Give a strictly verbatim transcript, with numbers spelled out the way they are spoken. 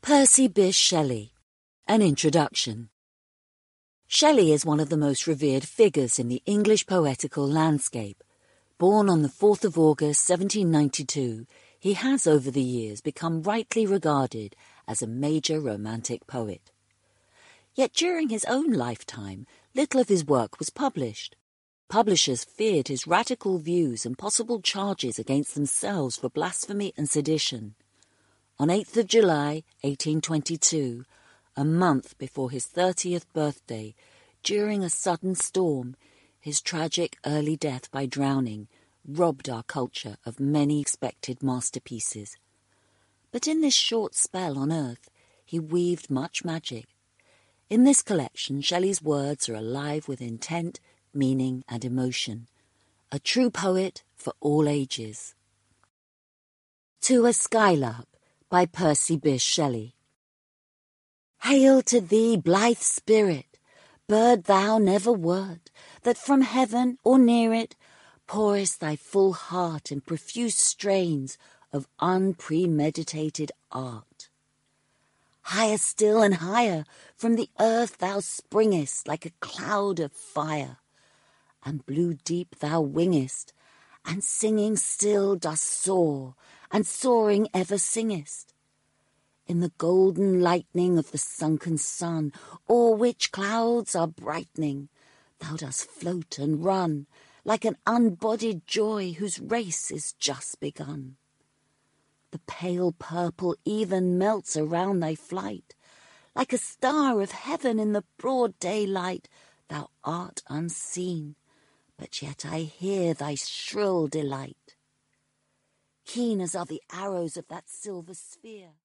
Percy Bysshe Shelley. An Introduction. Shelley is one of the most revered figures in the English poetical landscape. Born on the fourth of August seventeen ninety-two, he has over the years become rightly regarded as a major romantic poet. Yet during his own lifetime, little of his work was published. Publishers feared his radical views and possible charges against themselves for blasphemy and sedition. On eighth of July, eighteen twenty-two, a month before his thirtieth birthday, during a sudden storm, his tragic early death by drowning robbed our culture of many expected masterpieces. But in this short spell on earth, he weaved much magic. In this collection, Shelley's words are alive with intent, meaning and emotion. A true poet for all ages. To a Skylark by Percy Bysshe Shelley. Hail to thee, blithe spirit, bird thou never wert, that from heaven or near it pourest thy full heart in profuse strains of unpremeditated art. Higher still and higher from the earth thou springest like a cloud of fire, and blue deep thou wingest, and singing still dost soar, and soaring ever singest. In the golden lightning of the sunken sun, o'er which clouds are brightening, thou dost float and run, like an unbodied joy whose race is just begun. The pale purple even melts around thy flight, like a star of heaven in the broad daylight. Thou art unseen, but yet I hear thy shrill delight. Keen as are the arrows of that silver sphere.